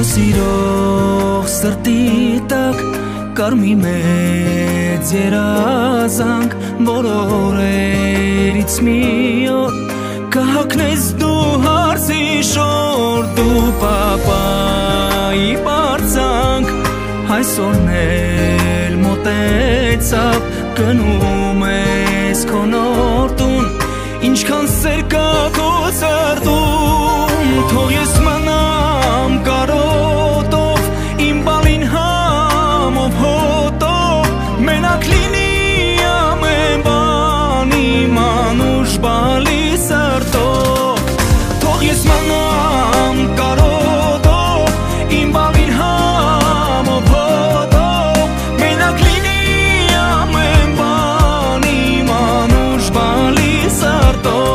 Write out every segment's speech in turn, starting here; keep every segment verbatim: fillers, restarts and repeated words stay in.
Սիրող սրտի տակ կար մի մեծ երազանք, որ օրերից մի օր կհագնես դու հարսի շոր, դու պապայի բարձանք, այսօրն էլ մոտեցավ, գնում ես քո նոր տուն, ինչքան սեր կա քո սրտում, թող ես մնամ կարոտով, իմ բալին համով հոտով, մենակ լինի ամեն բան, իմ անուշ բալի սրտով, թող ես մնամ կարոտով, իմ բալին համով հոտով, մենակ լինի ամեն բան, իմ անուշ բալի սրտով.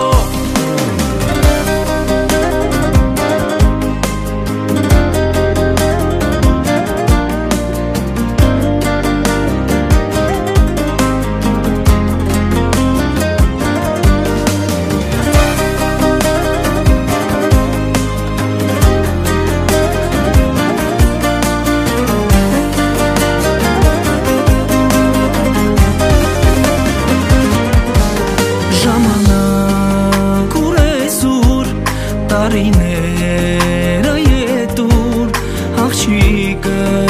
Տարիները ետուր աղջիկը